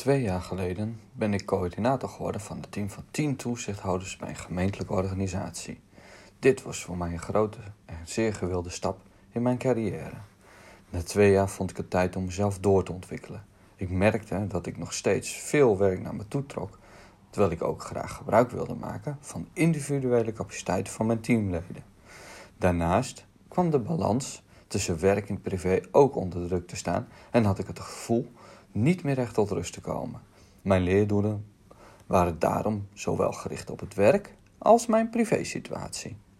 2 jaar geleden ben ik coördinator geworden van het team van 10 toezichthouders bij een gemeentelijke organisatie. Dit was voor mij een grote en zeer gewilde stap in mijn carrière. Na 2 jaar vond ik het tijd om mezelf door te ontwikkelen. Ik merkte dat ik nog steeds veel werk naar me toe trok, terwijl ik ook graag gebruik wilde maken van individuele capaciteiten van mijn teamleden. Daarnaast kwam de balans tussen werk en privé ook onder druk te staan en had ik het gevoel niet meer echt tot rust te komen. Mijn leerdoelen waren daarom zowel gericht op het werk als mijn privésituatie.